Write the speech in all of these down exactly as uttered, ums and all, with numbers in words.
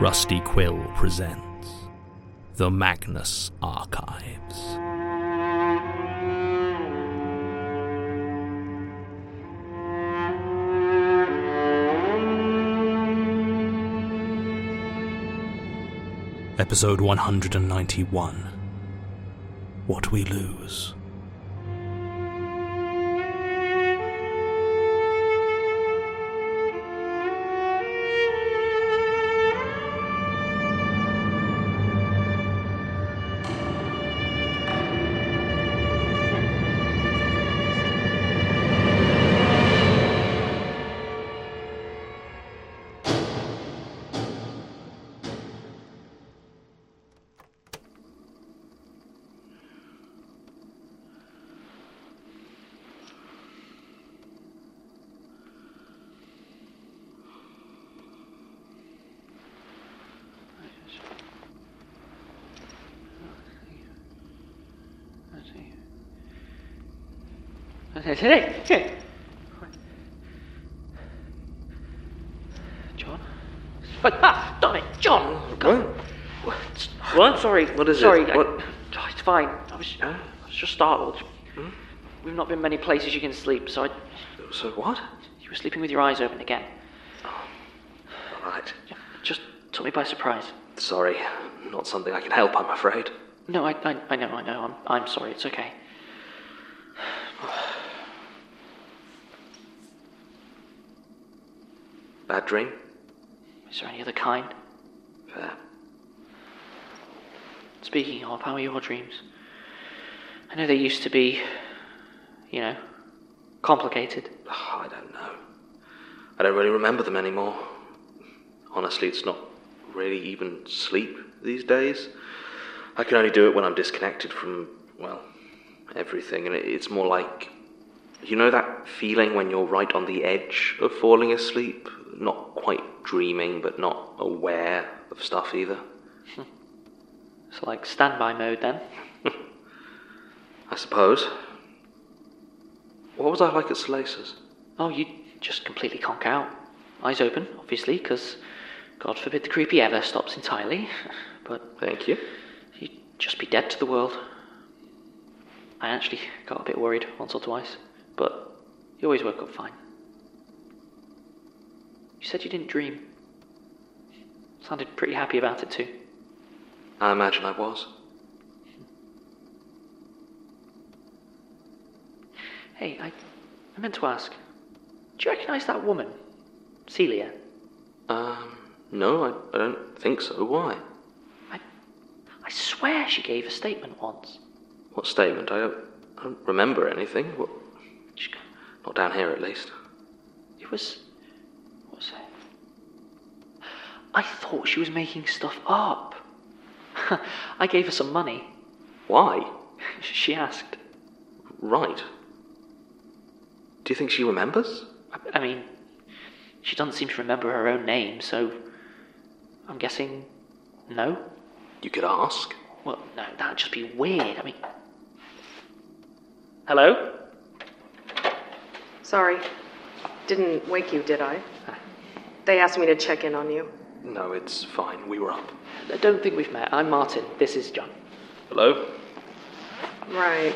Rusty Quill presents The Magnus Archives. Episode one hundred ninety-one. What We Lose. Hey, hey. John? Ah, damn it, John! What? What? Sorry. What is Sorry, it? I, What? oh, it's fine. I was, I was just startled. Hmm? We've not been many places you can sleep, so I... So what? You were sleeping with your eyes open again. Oh, all right. Just took me by surprise. Sorry, not something I can help, I'm afraid. No, I, I, I know, I know. I'm, I'm sorry. It's okay. Bad dream? Is there any other kind? Fair. Speaking of, how are your dreams? I know they used to be, you know, complicated. Oh, I don't know. I don't really remember them anymore. Honestly, it's not really even sleep these days. I can only do it when I'm disconnected from, well, everything, and it, it's more like, you know that feeling when you're right on the edge of falling asleep? Not quite dreaming, but not aware of stuff either. It's like standby mode then. I suppose. What was I like at Salaces? Oh, you just completely conk out. Eyes open, obviously, because God forbid the creepy ever stops entirely. But Thank you. you'd just be dead to the world. I actually got a bit worried once or twice, but you always woke up fine. You said you didn't dream. Sounded pretty happy about it too. I imagine I was. Hey, I, I meant to ask. Do you recognise that woman? Celia? Um, no, I, I don't think so. Why? I, I swear she gave a statement once. What statement? I don't, I don't remember anything. What? She, Not down here, at least. it was... What was it? I thought she was making stuff up. I gave her some money. Why? She asked. Right. Do you think she remembers? I, I mean, she doesn't seem to remember her own name, so I'm guessing no? You could ask. Well, no, that'd just be weird. I mean... Hello? Sorry. Didn't wake you, did I? They asked me to check in on you. No, it's fine. We were up. I don't think we've met. I'm Martin. This is John. Hello? Right.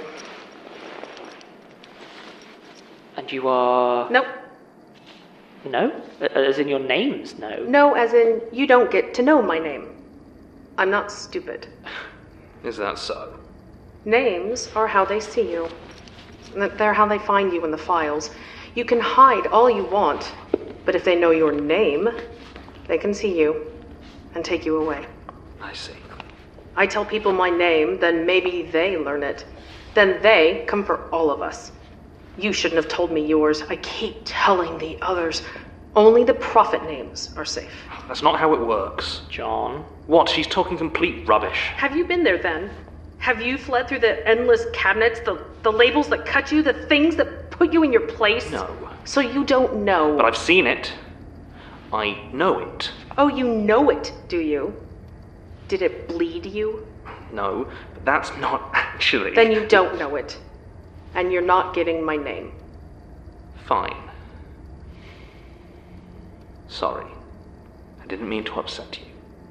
And you are... Nope. No? As in your name's no? No, as in, you don't get to know my name. I'm not stupid. Is that so? Names are how they see you. They're how they find you in the files. You can hide all you want, but if they know your name, they can see you and take you away. I see. I tell people my name, then maybe they learn it. Then they come for all of us. You shouldn't have told me yours. I keep telling the others. Only the prophet names are safe. That's not how it works. John? What? She's talking complete rubbish. Have you been there then? Have you fled through the endless cabinets, the, the labels that cut you, the things that put you in your place? No. So you don't know. But I've seen it. I know it. Oh, you know it, do you? Did it bleed you? No, but that's not actually... Then you don't know it. And you're not getting my name. Fine. Sorry. I didn't mean to upset you.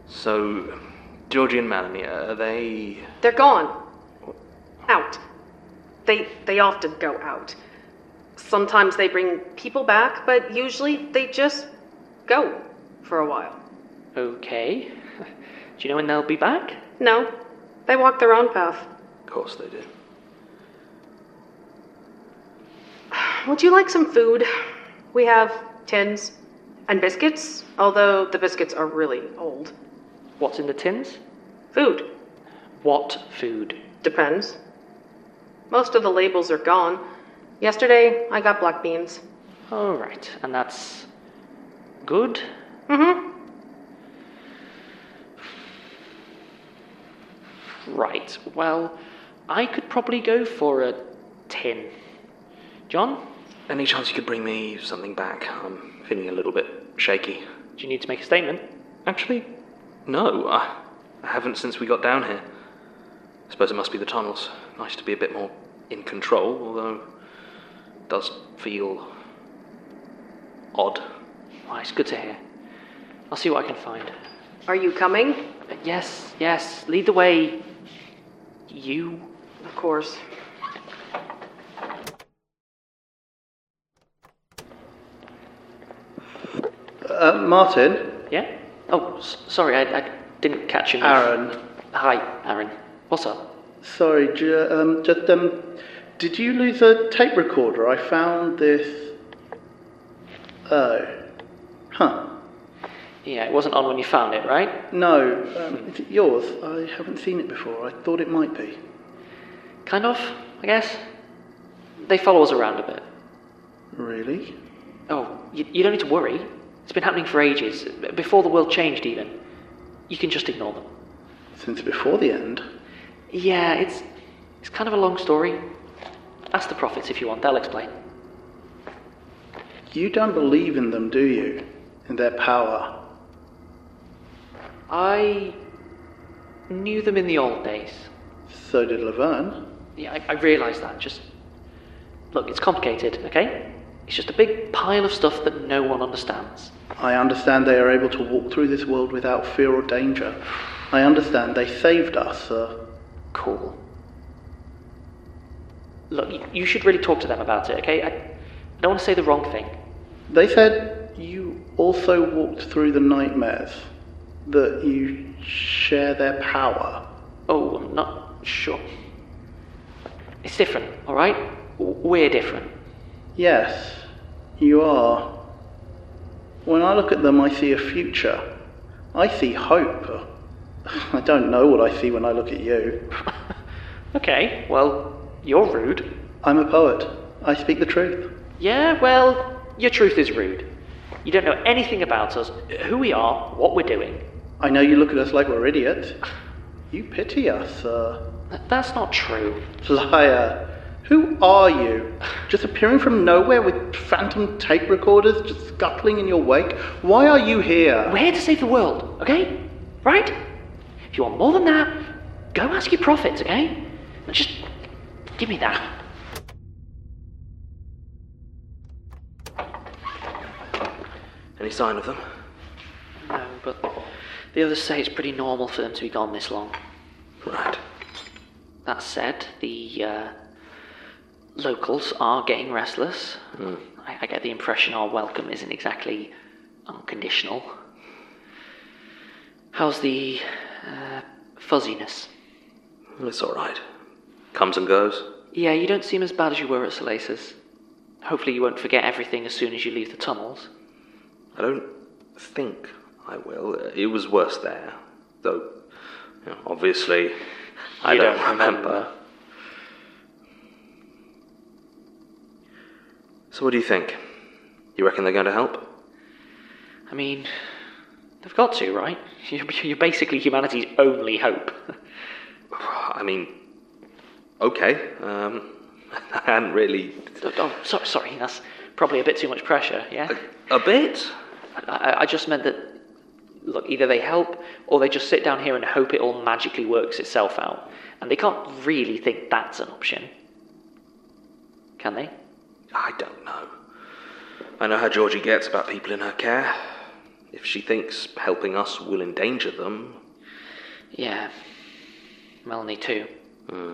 So, Georgie and Melanie, are they... They're gone. Out. They they often go out. Sometimes they bring people back, but usually they just go for a while. Okay. Do you know when they'll be back? No, they walk their own path. Of course they do. Would you like some food? We have tins and biscuits, although the biscuits are really old. What's in the tins? Food. What food? Depends. Most of the labels are gone. Yesterday, I got black beans. All right, and that's good? Mm-hmm. Right, well, I could probably go for a tin. John? Any chance you could bring me something back? I'm feeling a little bit shaky. Do you need to make a statement? Actually, no. I, I haven't since we got down here. I suppose it must be the tunnels. Nice to be a bit more in control, although it does feel odd. Oh, it's good to hear. I'll see what I can find. Are you coming? Uh, yes, yes. Lead the way. You? Of course. Uh, Martin? Yeah? Oh, s- sorry, I, I didn't catch you. Aaron. Hi, Aaron. What's up? Sorry, j- um, just, um, did you lose a tape recorder? I found this... Oh. Huh. Yeah, it wasn't on when you found it, right? No, um, is it yours? I haven't seen it before. I thought it might be. Kind of, I guess. They follow us around a bit. Really? Oh, you, you don't need to worry. It's been happening for ages, before the world changed even. You can just ignore them. Since before the end? Yeah, it's it's kind of a long story. Ask the prophets if you want, they'll explain. You don't believe in them, do you? In their power? I knew them in the old days. So did Laverne. Yeah, I, I realise that. Just look, it's complicated, okay? It's just a big pile of stuff that no one understands. I understand they are able to walk through this world without fear or danger. I understand they saved us, uh... Cool. Look, you, you should really talk to them about it, okay? I, I don't want to say the wrong thing. They said you also walked through the nightmares. That you share their power. Oh, I'm not sure. It's different, alright? We're different. Yes, you are. When I look at them, I see a future. I see hope. I don't know what I see when I look at you. Okay, well, you're rude. I'm a poet. I speak the truth. Yeah, well, your truth is rude. You don't know anything about us, who we are, what we're doing. I know you look at us like we're idiots. You pity us, uh... Th- That's not true. Liar. Who are you? Just appearing from nowhere with phantom tape recorders just scuttling in your wake? Why are you here? We're here to save the world, okay? Right? If you want more than that, go ask your prophets, okay? Now just give me that. Any sign of them? No, but the others say it's pretty normal for them to be gone this long. Right. That said, the uh, locals are getting restless. Mm. I, I get the impression our welcome isn't exactly unconditional. How's the uh, fuzziness? It's all right. Comes and goes. Yeah, you don't seem as bad as you were at Salaces. Hopefully you won't forget everything as soon as you leave the tunnels. I don't think I will. It was worse there. Though, you know, obviously, I You don't, don't remember. remember. So what do you think? You reckon they're going to help? I mean, they've got to, right? You're, you're basically humanity's only hope. I mean, okay. Um, I hadn't really... Oh, oh, sorry, sorry, that's probably a bit too much pressure, yeah? A, a bit? I, I just meant that, look, either they help or they just sit down here and hope it all magically works itself out. And they can't really think that's an option. Can they? I don't know. I know how Georgie gets about people in her care. If she thinks helping us will endanger them... Yeah. Melanie too. Hmm.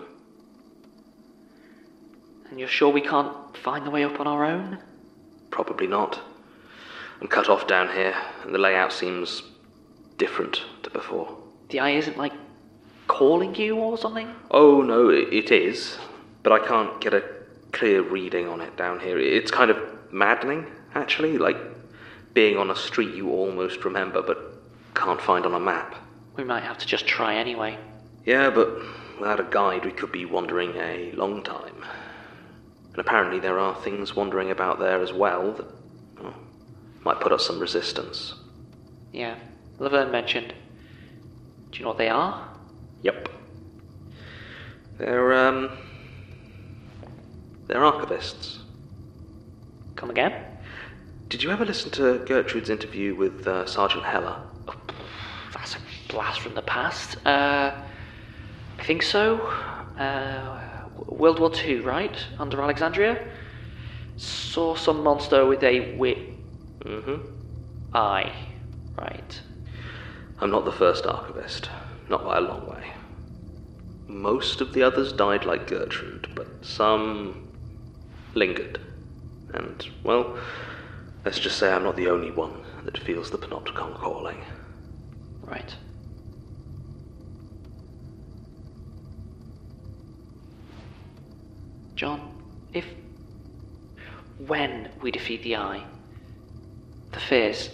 And you're sure we can't find the way up on our own? Probably not. I'm cut off down here, and the layout seems different to before. The eye isn't, like, calling you or something? Oh, no, it, it is. But I can't get a clear reading on it down here. It's kind of maddening, actually, like being on a street you almost remember but can't find on a map. We might have to just try anyway. Yeah, but without a guide we could be wandering a long time. And apparently there are things wandering about there as well that well, might put up some resistance. Yeah, Laverne mentioned. Do you know what they are? Yep. They're, um... They're archivists. Come again? Did you ever listen to Gertrude's interview with uh, Sergeant Heller? Oh, that's a blast from the past. Uh, I think so. Uh, World War Two, right? Under Alexandria? Saw some monster with a wi... Mm-hmm. eye. Right. I'm not the first archivist. Not by a long way. Most of the others died like Gertrude, but some lingered. And, well, let's just say I'm not the only one that feels the Panopticon calling. Right. John, if... when we defeat the Eye, the fears...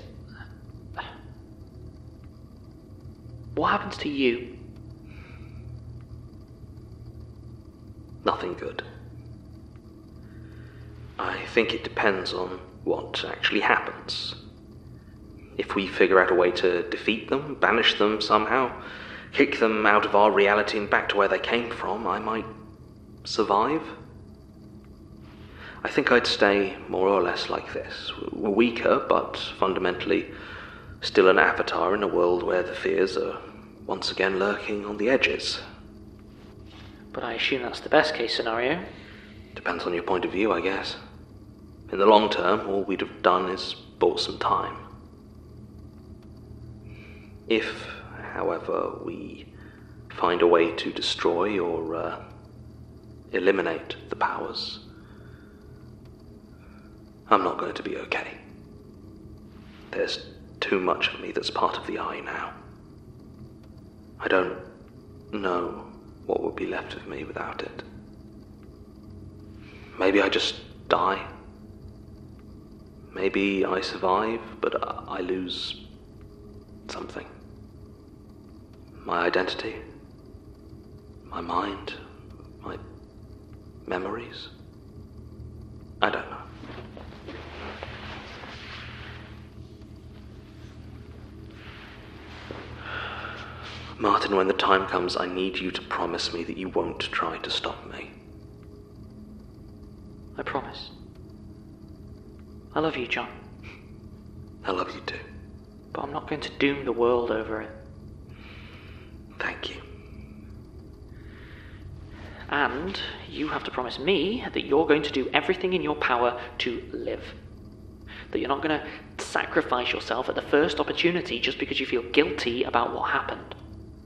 what happens to you? Nothing good. I think it depends on what actually happens. If we figure out a way to defeat them, banish them somehow, kick them out of our reality and back to where they came from, I might survive. I think I'd stay more or less like this. We're weaker, but fundamentally still an avatar in a world where the fears are once again lurking on the edges. But I assume that's the best case scenario. Depends on your point of view, I guess. In the long term, all we'd have done is bought some time. If, however, we find a way to destroy or uh, eliminate the powers, I'm not going to be okay. There's too much of me that's part of the Eye now. I don't know what would be left of me without it. Maybe I just die. Maybe I survive, but I lose something. My identity, my mind, my memories. I don't know. Martin, when the time comes, I need you to promise me that you won't try to stop me. I promise. I love you, John. I love you too. But I'm not going to doom the world over it. Thank you. And you have to promise me that you're going to do everything in your power to live. That you're not going to sacrifice yourself at the first opportunity just because you feel guilty about what happened.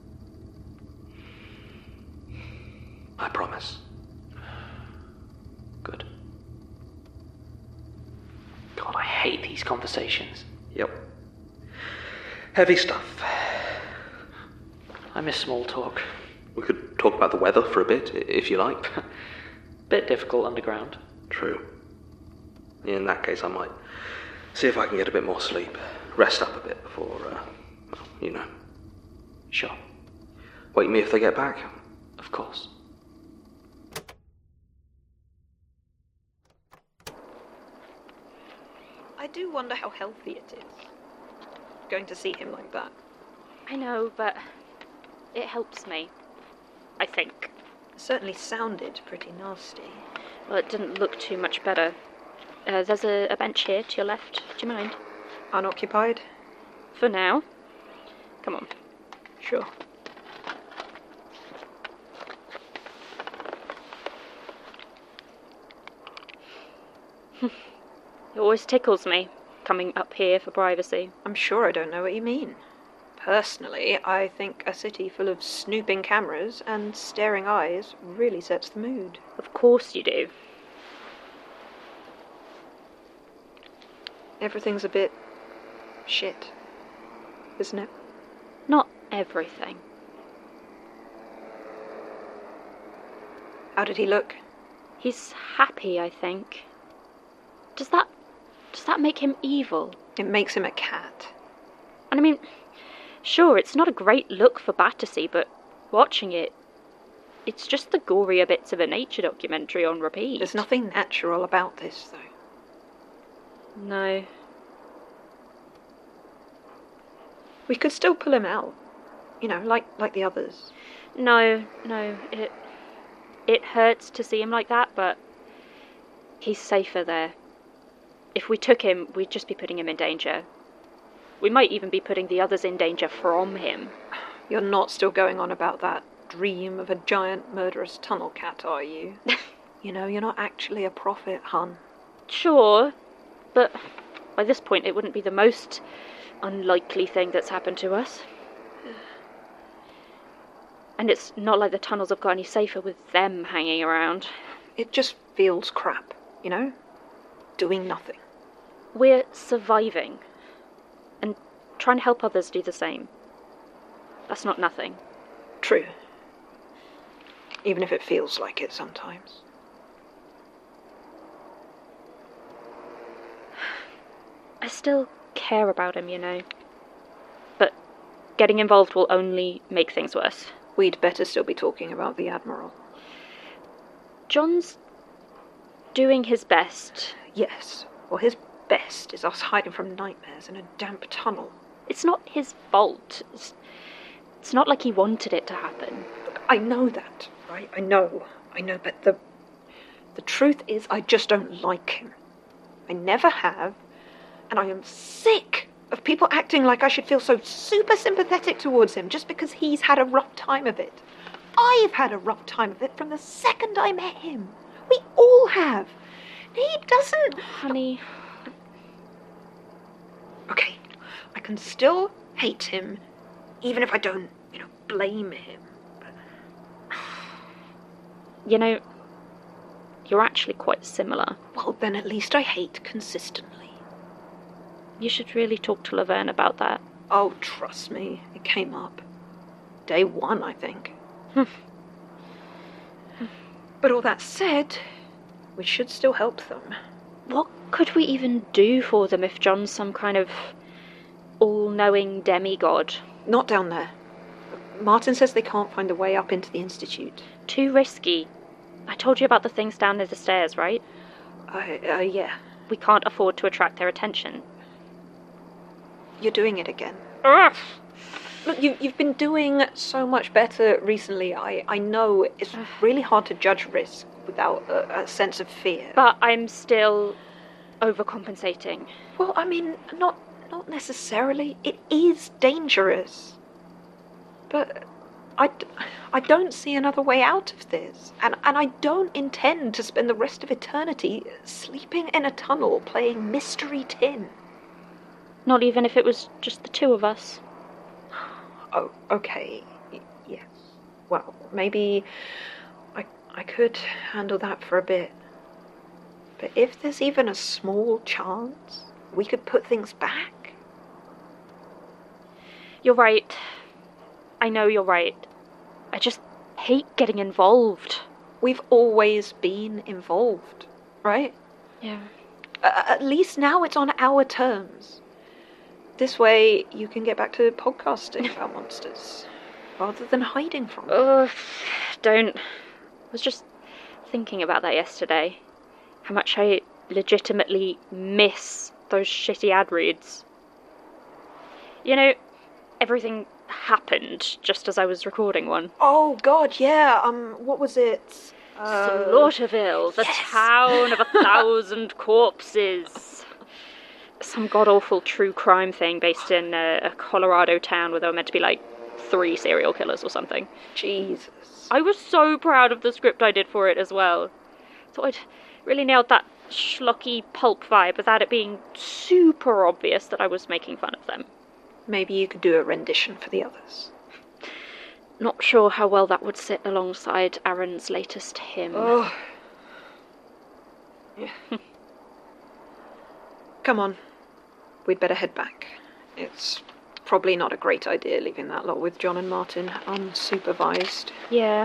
I promise. Good. God, I hate these conversations. Yep. Heavy stuff. I miss small talk. We could talk about the weather for a bit, if you like. Bit difficult underground. True. In that case, I might see if I can get a bit more sleep. Rest up a bit before, uh, well, you know. Sure. Wake me if they get back. Of course. I do wonder how healthy it is, going to see him like that. I know, but it helps me, I think. It certainly sounded pretty nasty. Well, it didn't look too much better. Uh, there's a, a bench here to your left. Do you mind? Unoccupied? For now. Come on. Sure. It always tickles me. coming up here for privacy. I'm sure I don't know what you mean. Personally, I think a city full of snooping cameras and staring eyes really sets the mood. Of course you do. Everything's a bit shit, isn't it? Not everything. How did he look? He's happy, I think. Does that... does that make him evil? It makes him a cat. And I mean, sure, it's not a great look for Battersea, but watching it, it's just the gorier bits of a nature documentary on repeat. There's nothing natural about this, though. No. We could still pull him out. You know, like like the others. No, no, it... It hurts to see him like that, but he's safer there. If we took him, we'd just be putting him in danger. We might even be putting the others in danger from him. You're not still going on about that dream of a giant murderous tunnel cat, are you? You know, you're not actually a prophet, hun. Sure, but by this point it wouldn't be the most unlikely thing that's happened to us. And it's not like the tunnels have got any safer with them hanging around. It just feels crap, you know? Doing nothing. We're surviving. And trying to help others do the same. That's not nothing. True. Even if it feels like it sometimes. I still care about him, you know. But getting involved will only make things worse. We'd better still be talking about the Admiral. John's doing his best. Yes. Well, his best is us hiding from nightmares in a damp tunnel. It's not his fault. It's, it's not like he wanted it to happen. Look, I know that, right? I know. I know, but the the truth is I just don't like him. I never have, and I am sick of people acting like I should feel so super sympathetic towards him just because he's had a rough time of it. I've had a rough time of it from the second I met him. We all have. He doesn't... Honey... Okay, I can still hate him, even if I don't, you know, blame him. But... You know, you're actually quite similar. Well, then at least I hate consistently. You should really talk to Laverne about that. Oh, trust me, it came up. Day one, I think. But all that said, we should still help them. What could we even do for them if John's some kind of all-knowing demigod? Not down there. Martin says they can't find a way up into the Institute. Too risky. I told you about the things down near the stairs, right? Uh, uh, yeah. We can't afford to attract their attention. You're doing it again. Ugh. Look, you, you've been doing so much better recently. I, I know it's really hard to judge risk without a, a sense of fear. But I'm still overcompensating. Well, I mean, not not necessarily. It is dangerous. But I, I don't see another way out of this. And, and I don't intend to spend the rest of eternity sleeping in a tunnel playing Mystery Tin. Not even if it was just the two of us. Oh, okay. Y- yes. Well, maybe I I could handle that for a bit. But if there's even a small chance we could put things back... You're right. I know you're right. I just hate getting involved. We've always been involved, right? Yeah. Uh, at least now it's on our terms. This way, you can get back to podcasting about monsters, rather than hiding from them. Ugh, don't. I was just thinking about that yesterday. How much I legitimately miss those shitty ad reads. You know, everything happened just as I was recording one. Oh, God, yeah. Um, what was it? Uh... Slaughterville, the yes! town of a thousand corpses. Some god-awful true crime thing based in a, a Colorado town where there were meant to be, like, three serial killers or something. Jesus. I was so proud of the script I did for it as well. Thought I'd really nailed that schlocky pulp vibe without it being super obvious that I was making fun of them. Maybe you could do a rendition for the others. Not sure how well that would sit alongside Aaron's latest hymn. Oh. Yeah. Come on. We'd better head back. It's probably not a great idea leaving that lot with John and Martin unsupervised. Yeah.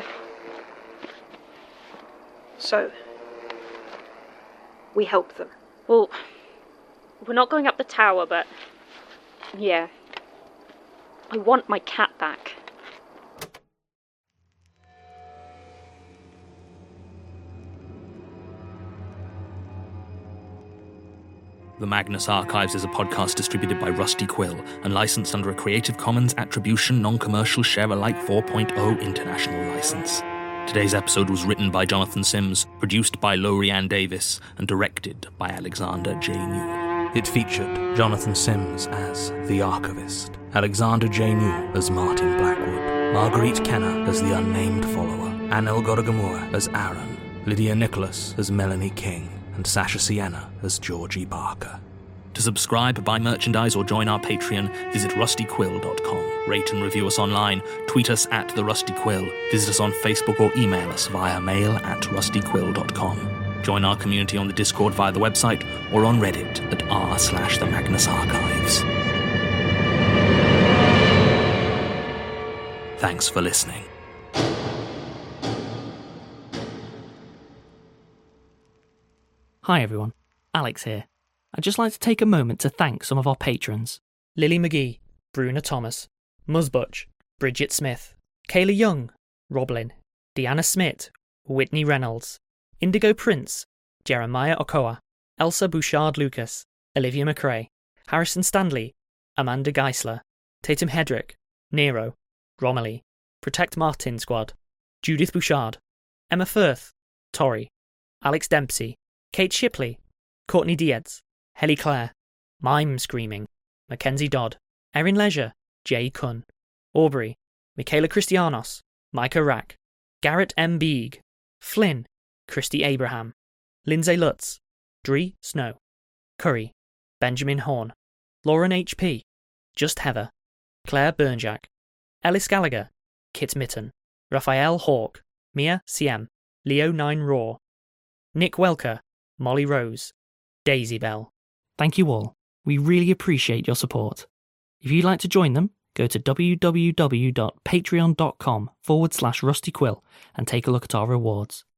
So, we help them. Well, we're not going up the tower, but yeah. I want my cat back. The Magnus Archives is a podcast distributed by Rusty Quill and licensed under a Creative Commons Attribution Non-Commercial Share-alike four point oh International License. Today's episode was written by Jonathan Sims, produced by Lorianne Davis, and directed by Alexander J. New. It featured Jonathan Sims as the Archivist, Alexander J. New as Martin Blackwood, Marguerite Kenner as the Unnamed Follower, Anel Goragamura as Aaron, Lydia Nicholas as Melanie King, and Sasha Sienna as Georgie Barker. To subscribe, buy merchandise, or join our Patreon, visit rusty quill dot com. Rate and review us online, tweet us at The Rusty Quill, visit us on Facebook, or email us via mail at rusty quill dot com. Join our community on the Discord via the website, or on Reddit at r slash the Magnus Archives. Thanks for listening. Hi everyone, Alex here. I'd just like to take a moment to thank some of our patrons. Lily McGee, Bruna Thomas, Muzbutch, Bridget Smith, Kayla Young, Roblin, Deanna Smith, Whitney Reynolds, Indigo Prince, Jeremiah Okoa, Elsa Bouchard-Lucas, Olivia McRae, Harrison Stanley, Amanda Geisler, Tatum Hedrick, Nero, Romilly, Protect Martin Squad, Judith Bouchard, Emma Firth, Torrey, Alex Dempsey, Kate Shipley, Courtney Dietz, Helly Clare, Mime Screaming, Mackenzie Dodd, Erin Leisure, Jay Kunn, Aubrey, Michaela Christianos, Micah Rack, Garrett M. Beeg, Flynn, Christy Abraham, Lindsay Lutz, Dree Snow, Curry, Benjamin Horn, Lauren H P, Just Heather, Claire Burnjack, Ellis Gallagher, Kit Mitten, Raphael Hawke, Mia C M, Leo nine Raw, Nick Welker, Molly Rose, Daisy Bell. Thank you all. We really appreciate your support. If you'd like to join them, go to www.patreon.com forward slash rustyquill and take a look at our rewards.